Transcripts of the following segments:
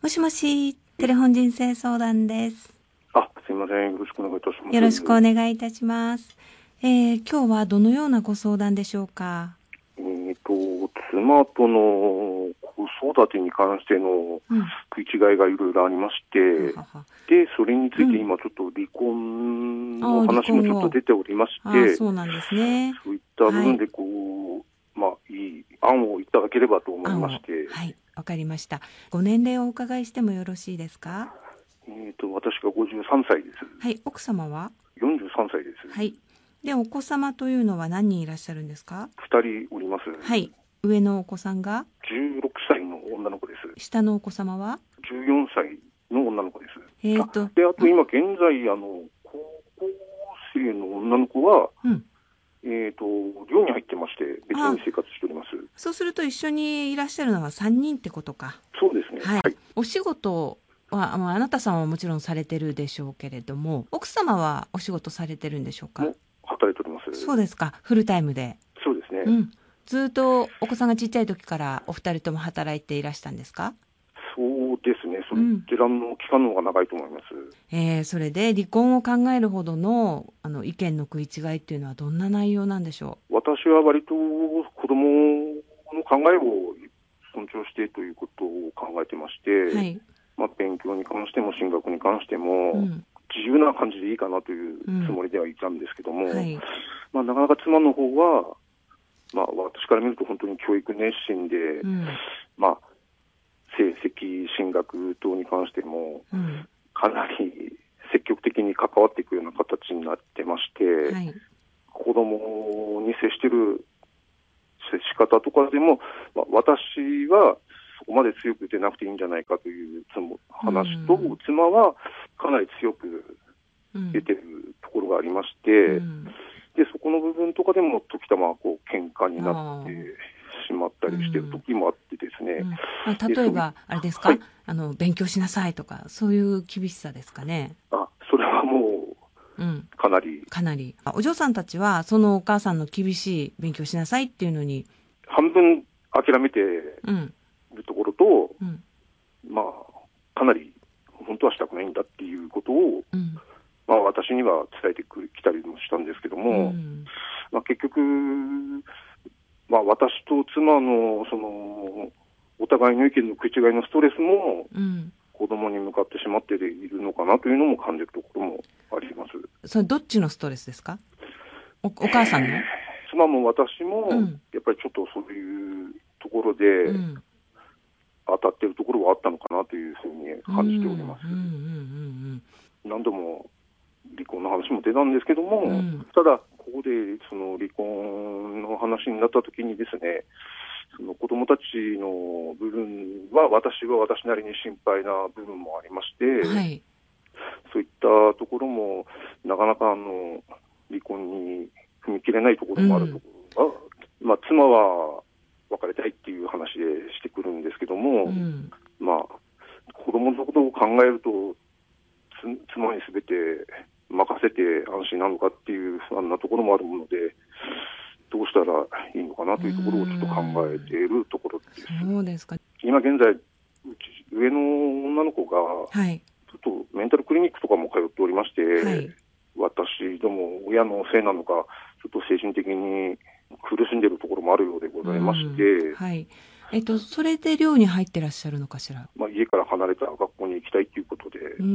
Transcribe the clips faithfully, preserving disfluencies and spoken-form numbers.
もしもし、テレフォン人生相談です。 あ、すいません。よろしくお願いいたします。 よろしくお願いいたします。えー、今日はどのようなご相談でしょうか。 えーと、妻との子育てに関しての食い違いがいろいろありまして、うん、ははで、それについて今ちょっと離婚の話もちょっと出ておりまして、 あ、そうなんですね。 そういった部分でこう、はい、まあ、いい案をいただければと思いまして。 はい、わかりました。ご年齢をお伺いしてもよろしいですか。 えーと、私がごじゅうさんさいです。 はい、奥様はよんじゅうさんさいです。 はい。で、お子様というのは何人いらっしゃるんですか。 ふたりおります。 はい。上のお子さんがじゅうろくさいの女の子です。 下のお子様はじゅうよんさいの女の子です。 えーと、 あで、あと今現在、あの、高校生の女の子は、うん、えーと、寮に入ってまして、別に生活しております。 そうすると一緒にいらっしゃるのはさんにんってことか。 そうですね。 はい。はい、お仕事は、あなたさんはもちろんされてるでしょうけれども、奥様はお仕事されてるんでしょうか。 働いております。 そうですか。フルタイムで。 そうですね。 うん。ずっとお子さんがちっちゃい時からお二人とも働いていらしたんですか。 そうですね。そちらの期間の方が長いと思います。うん、 えー、それで離婚を考えるほどのあの意見の食い違いっていうのはどんな内容なんでしょう。私は割と子供の考えを尊重してということを考えてまして、はい、まあ、勉強に関しても進学に関しても、うん、自由な感じでいいかなというつもりではいたんですけども、うん、はい、まあ、なかなか妻の方は、まあ、私から見ると本当に教育熱心で、うん、まあ、成績進学等に関しても、うん、かなり積極的に関わっていくような形になってまして、はい、子供に接している接し方とかでも、まあ、私はそこまで強く出なくていいんじゃないかという話と、うん、妻はかなり強く出てるところがありまして、うん、でそこの部分とかでも時たまこう喧嘩になってしまったりしてる時もあってですね、うんうん、 まあ、例えばあれですか、はい、あの勉強しなさいとかそういう厳しさですかね。 あ、それはもう、うん、かなりかなりお嬢さんたちはそのお母さんの厳しい勉強しなさいっていうのに半分諦めてるところと、うん、まあかなり本当はしたくないんだっていうことを、うん、まあ、私には伝えてきたりもしたんですけども、うん、まあ、結局、まあ、私と妻のそのお互いの意見の食い違いのストレスも、うん、子供に向かってしまっているのかなというのも感じるところもあります。 それどっちのストレスですか。 お, お母さんの、えー、 妻も私も、うん、やっぱりちょっとそういうところで、うん、当たっているところはあったのかなというふうに感じております。何度も離婚の話も出たんですけども、うん、ただここでその離婚の話になった時にですね、その子どもたちの部分は私は私なりに心配な部分もありまして、はい、そういったところもなかなかあの離婚に踏み切れないところもあるところが、うん、まあ、妻は別れたいっていう話でしてくるんですけども、うん、まあ子供のことを考えると妻に全て任せて安心なのかっていう不安なところもあるもので、どうしたらいいのかなというところをちょっと考えているところです。 そうですか。 今現在うち上の女の子が、はい、ちょっとメンタルクリニックとかも通っておりまして、はい、私ども親のせいなのかちょっと精神的に苦しんでいるところもあるようでございまして、 はい、えっと、それで寮に入ってらっしゃるのかしら。 まあ、家から離れた学校に行きたいということで、 うん、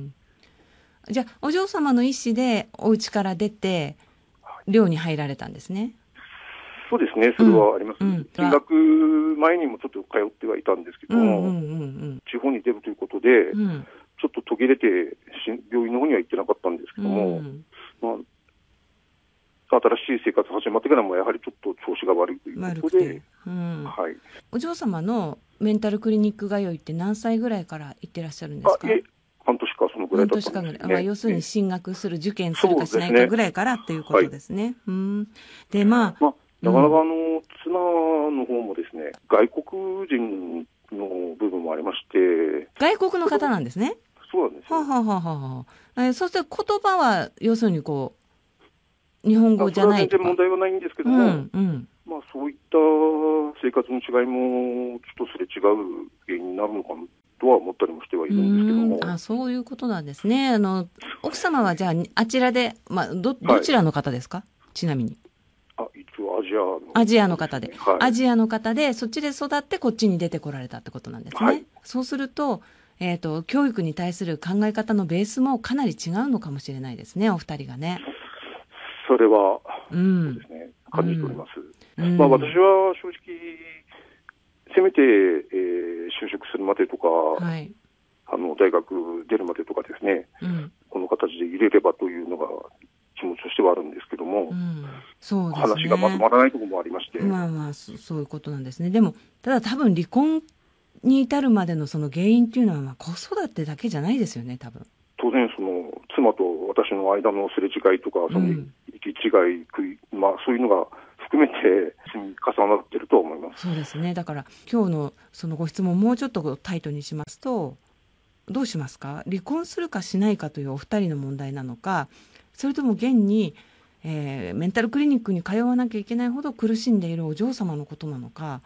じゃあお嬢様の意思でお家から出て寮に入られたんですね。 そうですね、それはあります。うんうん、進学前にもちょっと通ってはいたんですけども、うんうんうんうん、地方に出るということで、うん、ちょっと途切れて病院の方には行ってなかったんですけども、うん、まあ、新しい生活始まってからもやはりちょっと調子が悪いということで、うん、はい、 お嬢様のメンタルクリニック通いって何歳ぐらいから行ってらっしゃるんですか。 あ、え半年かそのぐらいだったんですね。 半年かぐらい、まあ、要するに進学する受験するかしないかぐらいからということですね。はい、うん、でまあ、 まあ、なかなかあの、うん、妻の方もですね、外国人の部分もありまして、 外国の方なんですね。 そうなんですよ。 ははははは。え、そして言葉は要するにこう日本語じゃないとか。 それは全然問題はないんですけども、うんうん、まあ、そういった生活の違いもちょっとすれ違う原因になるのかととは思ったりもしてはいるんですけども。 あ、そういうことなんですね。あの奥様はじゃああちらで、まあ、どどちらの方ですか、はい、ちなみに。 あ、一応アジアの、ね、 アジアの方で、 はい、 アジアの方でそっちで育ってこっちに出てこられたってことなんですね。はい、そうすると、えーと、教育に対する考え方のベースもかなり違うのかもしれないですね、お二人がね。 それは、 うん、 そうですね、感じております。 うん、 まあ、私は正直せめて、えー、就職するまでとか、はい、あの大学出るまでとかですね、うん、この形で入れればというのが気持ちとしてはあるんですけども、うん、 そうですね、 話がまとまらないところもありまして、 まあまあそ、そういうことなんですね。でもただ多分離婚に至るまでのその原因っていうのは、まあ子育てだけじゃないですよね、多分。 当然その妻と私の間のすれ違いとか、その行き違い、うん、まあ、そういうのが含めて積み重なっていると思います。 そうですね。だから今日のそのご質問もうちょっとタイトにしますと、どうしますか？離婚するかしないかというお二人の問題なのか、それとも現に、えー、メンタルクリニックに通わなきゃいけないほど苦しんでいるお嬢様のことなのか。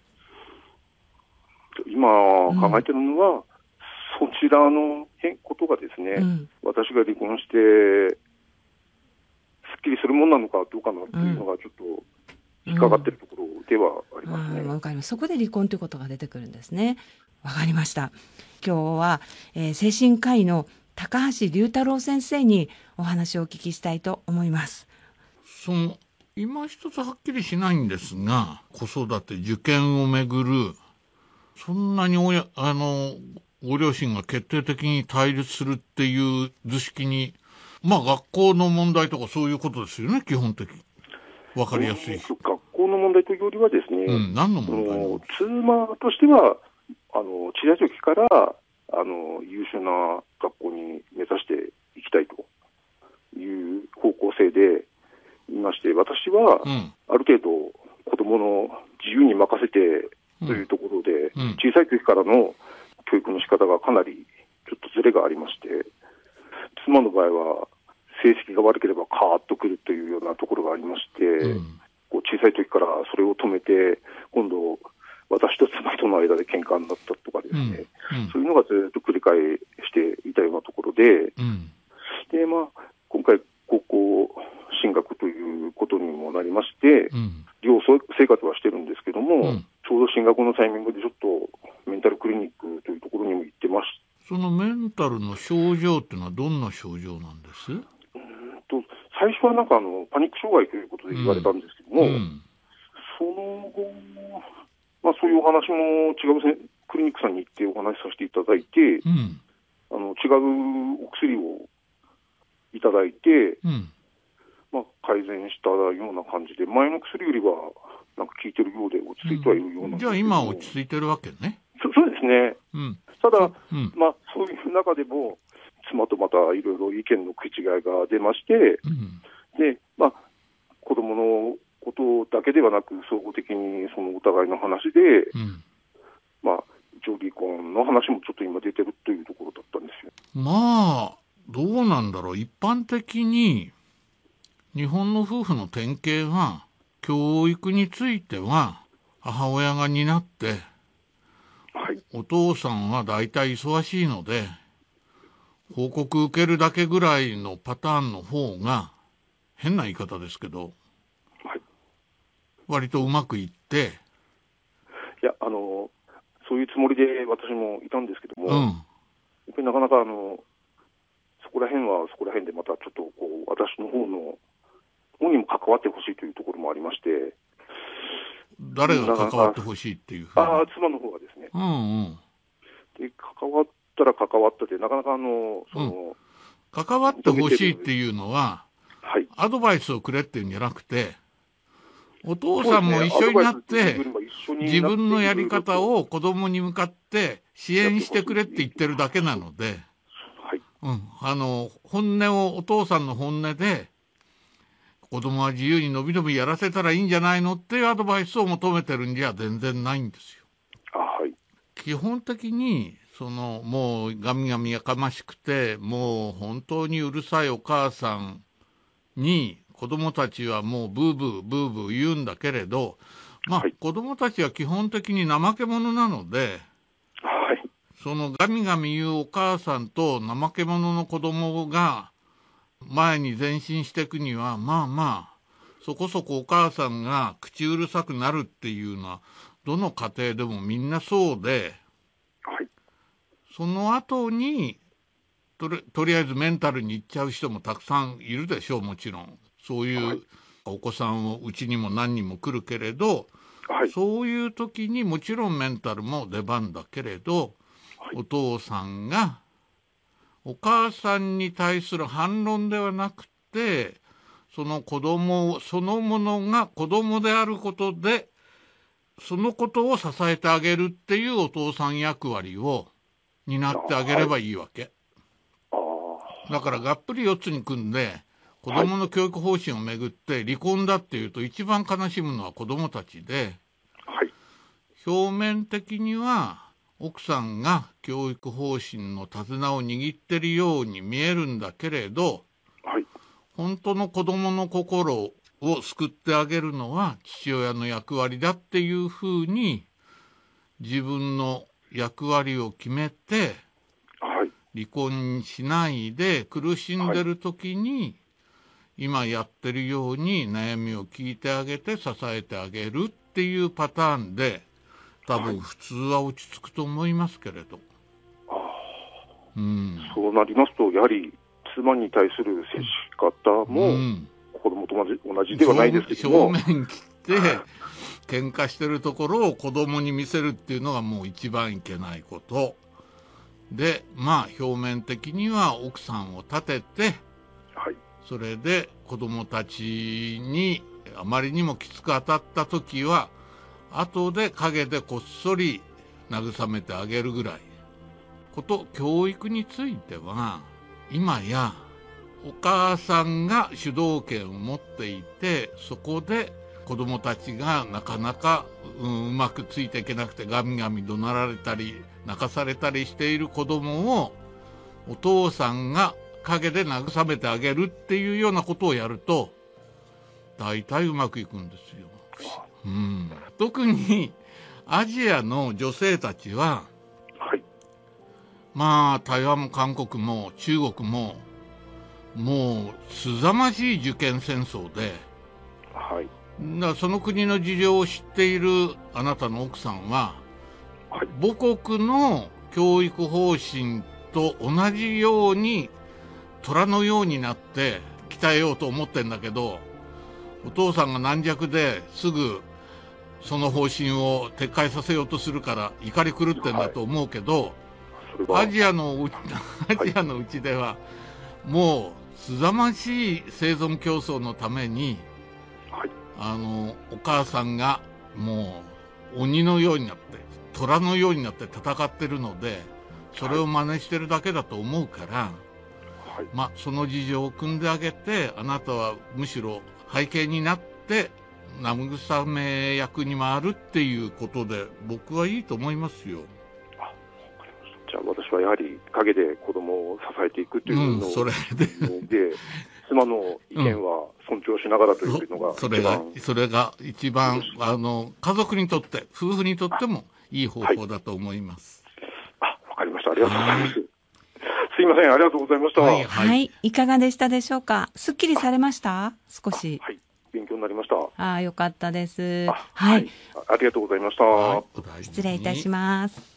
今考えているのは、うん、そちらのことがですね、うん、私が離婚してすっきりするものなのかどうかなというのがちょっと引っかかっているところではありますね。 うん、わかります。そこで離婚ということが出てくるんですね。わかりました。今日は、えー、精神科医の高橋龍太郎先生にお話をお聞きしたいと思います。 その今一つはっきりしないんですが、子育て受験をめぐるそんなにおやあのご両親が決定的に対立するっていう図式に、まあ学校の問題とかそういうことですよね、基本的に。わかりやすい。 学校の問題というよりはですね、 うん、何の問題？ 妻としてはあの小さい時からあの優秀な学校に目指していきたいという方向性でいまして、私は、うん、ある程度子供の自由に任せてというところで、うんうん、小さい時からの教育の仕方がかなりちょっとずれがありまして、妻の場合は成績が悪ければカーッとくるというようなところがありまして、うん、こう小さい時からそれを止めて今度私と妻との間で喧嘩になったとかですね、うんうん、そういうのがずっと繰り返していたようなところで、うん、で、まあ、今回高校進学ということにもなりまして、うん、寮生活はしてるんですけども、うん、ちょうど進学のタイミングでちょっとメンタルクリニックというところにも行ってましそのメンタルの症状っていうのはどんな症状なんです？ うんと最初はなんかあのパニック障害ということで言われたんですけども、うんうん、その後、まあ、そういうお話も違うクリニックさんに行ってお話しさせていただいて、うん、あの違うお薬をいただいて、うんまあ、改善したような感じで、前の薬よりはなんか効いてるようで落ち着いてはいるようなんですけど、 うん、じゃあ今落ち着いてるわけね。 そそうですね、うん、ただ、 うんまあ、そういう中でも妻とまたいろいろ意見の食い違いが出まして、うん、でまあ、子供のことだけではなく総合的にそのお互いの話で、うんまあ、一応離婚の話もちょっと今出てるというところだったんですよ。 まあどうなんだろう、一般的に日本の夫婦の典型は教育については母親が担って、はい、お父さんはだいたい忙しいので報告受けるだけぐらいのパターンの方が、変な言い方ですけど、はい、割とうまくいって、 いやあのそういうつもりで私もいたんですけども、うん、やっぱりなかなかあのそこら辺はそこら辺でまたちょっとこう私の方の方にも関わってほしいというところもありまして。 誰が関わってほしいっていうふうに？ ああ、妻の方がですね、 うんうん、 で関わったら関わったでなかなかあのその、うん、 関わってほしいっていうのは、はい、アドバイスをくれっていうんじゃなくて、お父さんも一緒になって、ね、自分のやり方を子供に向かって支援してくれって言ってるだけなので、はいうん、あの本音をお父さんの本音で子供は自由にのびのびやらせたらいいんじゃないのっていうアドバイスを求めてるんじゃ全然ないんですよ。 あ、はい、 基本的にそのもうガミガミやかましくてもう本当にうるさいお母さんに子供たちはもうブーブーブーブー言うんだけれど、まあ、はい、子供たちは基本的に怠け者なので、 はい、 そのガミガミ言うお母さんと怠け者の子供が前に前進していくには、まあまあそこそこお母さんが口うるさくなるっていうのはどの家庭でもみんなそうで、 はい、 その後にとり、とりあえずメンタルに行っちゃう人もたくさんいるでしょう。もちろんそういうお子さんをうちにも何人も来るけれど、はい、そういう時にもちろんメンタルも出番だけれど、はい、お父さんがお母さんに対する反論ではなくて、その子供そのものが子供であることでそのことを支えてあげるっていうお父さん役割を担ってあげればいいわけ。だからがっぷり四つに組んで子どもの教育方針をめぐって離婚だっていうと一番悲しむのは子どもたちで、 はい、 表面的には奥さんが教育方針の手綱を握ってるように見えるんだけれど、 はい、 本当の子どもの心を救ってあげるのは父親の役割だっていうふうに自分の役割を決めて、 はい、 離婚しないで苦しんでる時に、はい、今やってるように悩みを聞いてあげて支えてあげるっていうパターンで多分普通は落ち着くと思いますけれど、 はい、 うん、 そうなりますとやはり妻に対する接し方も、うん、子供と同じ、同じではないですけども、 正面切って喧嘩してるところを子供に見せるっていうのがもう一番いけないことで、まあ表面的には奥さんを立てて、 はい、 それで子供たちにあまりにもきつく当たった時は後で陰でこっそり慰めてあげるぐらいこと。教育については今やお母さんが主導権を持っていて、そこで子供たちがなかなか、うん、うまくついていけなくてガミガミ怒鳴られたり泣かされたりしている子供をお父さんが陰で慰めてあげるっていうようなことをやると大体うまくいくんですよ、うん、特にアジアの女性たちは、 はい、 まあ台湾も韓国も中国ももうすざましい受験戦争で、 はい、 だからその国の事情を知っているあなたの奥さんは、はい、母国の教育方針と同じように虎のようになって鍛えようと思ってんだけど、お父さんが軟弱ですぐその方針を撤回させようとするから怒り狂ってんだと思うけど、はい、アジアのうち、アジアのうちではもうすざましい生存競争のために、はい、あのお母さんがもう鬼のようになって虎のようになって戦ってるので、それを真似してるだけだと思うから、はい、まあその事情を組んであげて、あなたはむしろ背景になって慰め役に回るっていうことで僕はいいと思いますよ。 あ、わかりました。じゃあ私はやはり陰で子供を支えていくというのを、うん、 それでで妻の意見は尊重しながらというのが、うん、 それがそれが一番あの家族にとって夫婦にとってもいい方法だと思います。 はい、あ、わかりました。ありがとうございます。すいません、ありがとうございました。はい、 はいはい、いかがでしたでしょうか。すっきりされました？少し。 はい、勉強になりました。 ああ、よかったです。 はい、はい、ありがとうございました。 はい、失礼いたします。